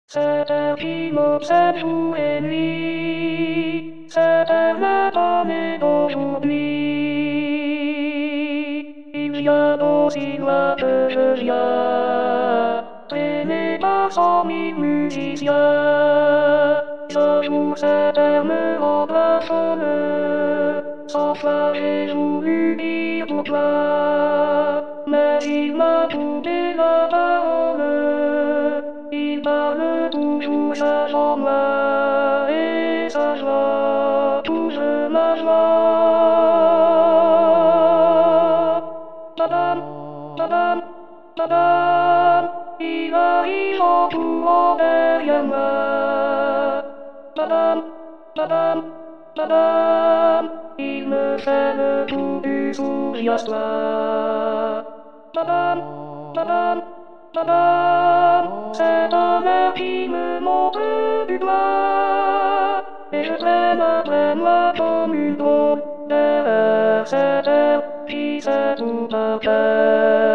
C'était innocent jouer nuit, c'était le bonnet d'aujourd'hui. Il y a aussi loin que je viens, traîné par 100 000 musiciens. Je joue cette arme en blasphème, sans foi j'ai voulu dire pourquoi, mais il m'a coupé la parole. Il parle toujours sans moi, et sa joie touche ma joie. Madame, madame, madame, il arrive en courant derrière moi. Madame, madame, madame, il me fait le tour du souriassoir. Madame, madame, madame, c'est un air qui me montre du doigt, et je traîne après moi comme une drôle derrière cet air qui sait tout par cœur.